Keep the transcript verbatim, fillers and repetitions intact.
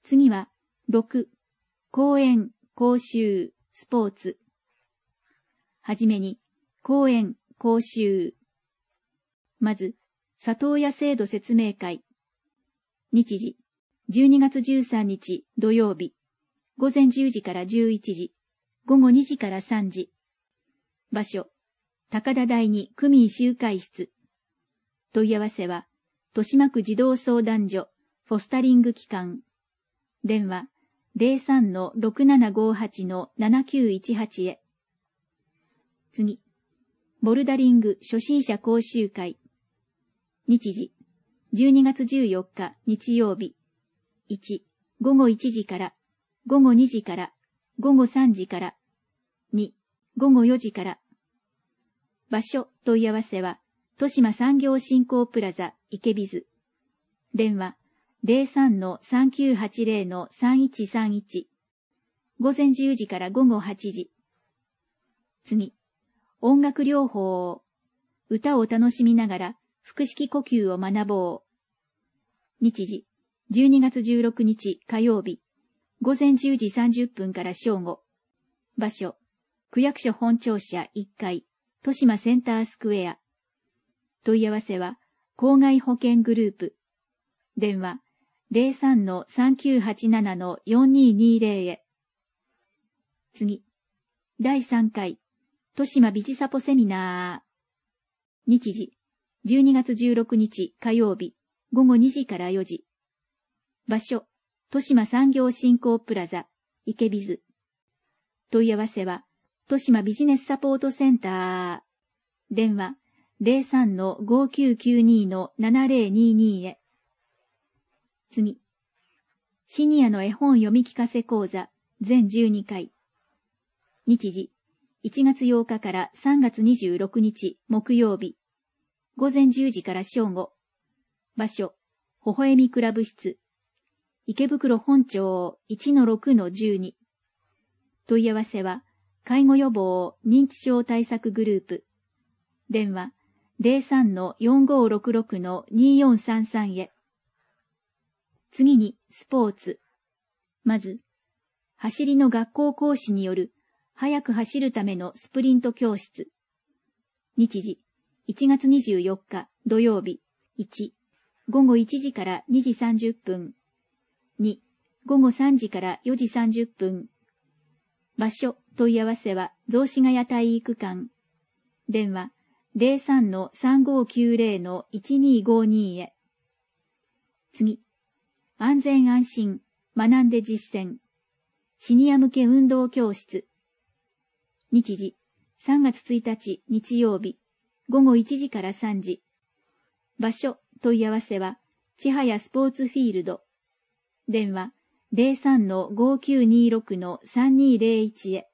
次は、ろく、講演、講習、スポーツ。はじめに、講演、講習。まず、里親制度説明会。日時、じゅうにがつじゅうさんにち土曜日、ごぜんじゅうじからじゅういちじ、ごごにじからさんじ。場所、高田第二区民集会室。問い合わせは、豊島区児童相談所、フォスタリング機関。電話、ゼロさんのろくななごはちのななきゅういちはち へ。次、ボルダリング初心者講習会。日時、じゅうにがつじゅうよっか日曜日。いち、ごごいちじから、ごごにじから、ごごさんじから、に、ごごよじから。場所問い合わせは、豊島産業振興プラザ池ビズ。電話、ゼロさんのさんきゅうはちゼロのさんいちさんいち。ごぜんじゅうじからごごはちじ。次、音楽療法。歌を楽しみながら腹式呼吸を学ぼう。日時、じゅうにがつじゅうろくにち火曜日、ごぜんじゅうじさんじゅっぷんから正午。場所、区役所本庁舎いっかい、豊島センタースクエア。問い合わせは、公害保険グループ。電話、ゼロさんのさんきゅうはちななのよんにーにーゼロ へ。次、だいさんかい、豊島ビジサポセミナー。日時、じゅうにがつじゅうろくにち火曜日、ごごにじからよじ。場所、豊島産業振興プラザ、池ビズ。問い合わせは、豊島ビジネスサポートセンター。電話、ゼロさんのごきゅうきゅうにのななゼロににへ。次、シニアの絵本読み聞かせ講座、全じゅうにかい。日時、いちがつようかからさんがつにじゅうろくにち木曜日、ごぜんじゅうじから正午。場所、ほほえみクラブ室。池袋本町 いちのろくのじゅうに。問い合わせは、介護予防認知症対策グループ。電話、ゼロさんのよんごろくろくのにーよんさんさんへ。次に、スポーツ。まず、走りの学校講師による、速く走るためのスプリント教室。日時、いちがつにじゅうよっか土曜日、いち、ごごいちじからにじさんじゅっぷん。に、ごごさんじからよじさんじゅっぷん。場所、問い合わせは、雑司ヶ谷体育館。電話、ゼロさんのさんごきゅうゼロのいちにーごにへ。次、安全安心、学んで実践。シニア向け運動教室。日時、さんがつついたち日曜日、ごごいちじからさんじ。場所、問い合わせは、千早スポーツフィールド。電話、ゼロさんのごきゅうにろくのさんにーゼロいちへ。